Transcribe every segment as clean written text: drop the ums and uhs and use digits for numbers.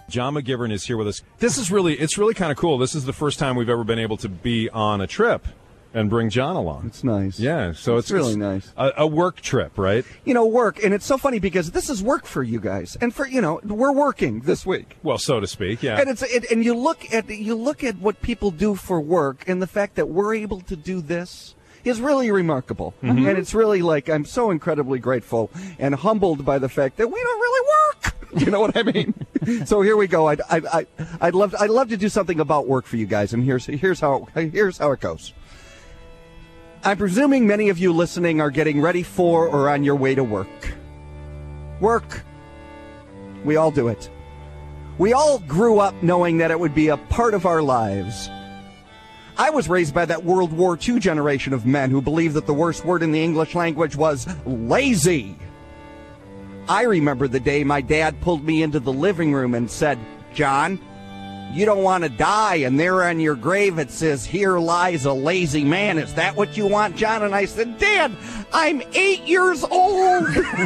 John McGivern is here with us. It's really kind of cool. This is the first time we've ever been able to be on a trip and bring John along. It's nice. Yeah, so it's really nice. A work trip, right? Work, and it's so funny because this is work for you guys, and for we're working this week. Well, so to speak, yeah. And you look at what people do for work, and the fact that we're able to do this is really remarkable. Mm-hmm. And it's really I'm so incredibly grateful and humbled by the fact that we don't really work. You know what I mean? So here we go. I'd love to do something about work for you guys, and here's how it goes. I'm presuming many of you listening are getting ready for or on your way to work. Work. We all do it. We all grew up knowing that it would be a part of our lives. I was raised by that World War II generation of men who believed that the worst word in the English language was lazy. I remember the day my dad pulled me into the living room and said, "John, you don't want to die, and there on your grave it says, 'Here lies a lazy man.' Is that what you want, John?" And I said, "Dad, I'm 8 years old.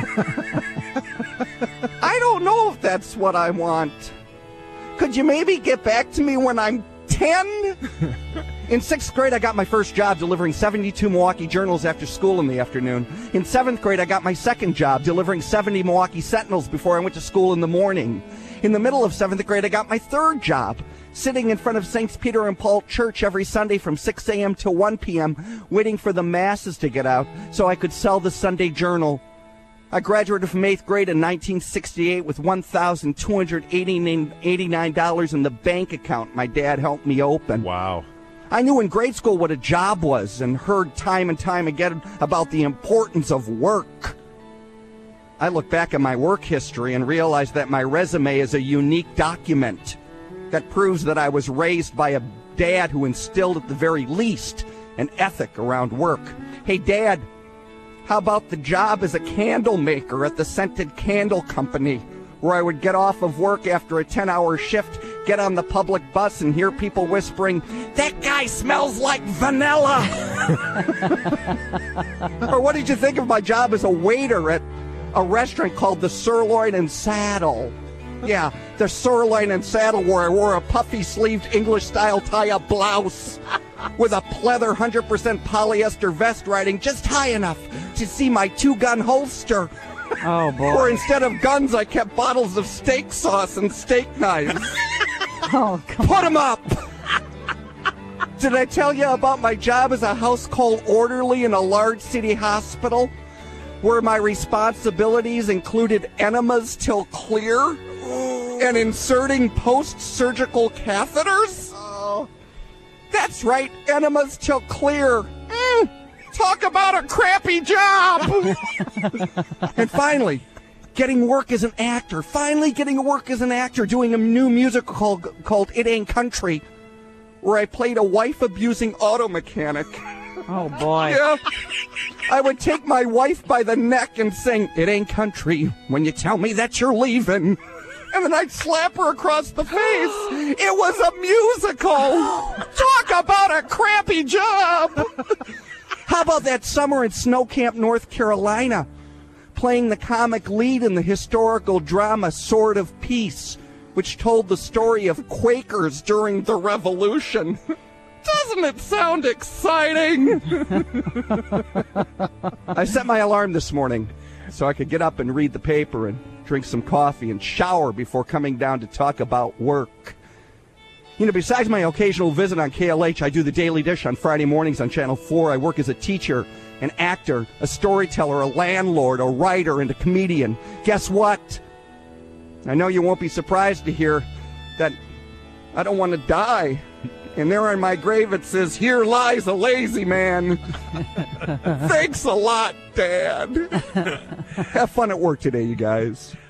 I don't know if that's what I want. Could you maybe get back to me when I'm 10? In 6th grade, I got my first job delivering 72 Milwaukee Journals after school in the afternoon. In 7th grade, I got my second job delivering 70 Milwaukee Sentinels before I went to school in the morning. In the middle of 7th grade, I got my third job, sitting in front of St. Peter and Paul Church every Sunday from 6 a.m. to 1 p.m., waiting for the masses to get out so I could sell the Sunday Journal. I graduated from 8th grade in 1968 with $1,289 in the bank account my dad helped me open. Wow. I knew in grade school what a job was and heard time and time again about the importance of work. I look back at my work history and realize that my resume is a unique document that proves that I was raised by a dad who instilled at the very least an ethic around work. Hey, Dad, how about the job as a candle maker at the Scented Candle Company, where I would get off of work after a 10-hour shift, get on the public bus, and hear people whispering, "That guy smells like vanilla." Or what did you think of my job as a waiter at a restaurant called the Sirloin and Saddle? Yeah, the Sirloin and Saddle, where I wore a puffy-sleeved English-style tie-up blouse with a pleather 100% polyester vest riding just high enough to see my 2-gun holster. Oh, boy. Or instead of guns, I kept bottles of steak sauce and steak knives. Oh, come Put them up! Did I tell you about my job as a house call orderly in a large city hospital, where my responsibilities included enemas till clear and inserting post-surgical catheters? Oh. That's right, enemas till clear. Talk about a crappy job! And finally, getting work as an actor. Doing a new musical called It Ain't Country, where I played a wife-abusing auto mechanic. Oh, boy. Yeah. I would take my wife by the neck and sing, "It ain't country when you tell me that you're leaving." And then I'd slap her across the face. It was a musical. Talk about a crappy job. How about that summer in Snow Camp, North Carolina, playing the comic lead in the historical drama Sword of Peace, which told the story of Quakers during the Revolution? Doesn't it sound exciting? I set my alarm this morning so I could get up and read the paper and drink some coffee and shower before coming down to talk about work. Besides my occasional visit on KLH, I do the Daily Dish on Friday mornings on Channel 4. I work as a teacher, an actor, a storyteller, a landlord, a writer, and a comedian. Guess what? I know you won't be surprised to hear that I don't want to die. And there on my grave it says, "Here lies a lazy man." Thanks a lot, Dad. Have fun at work today, you guys.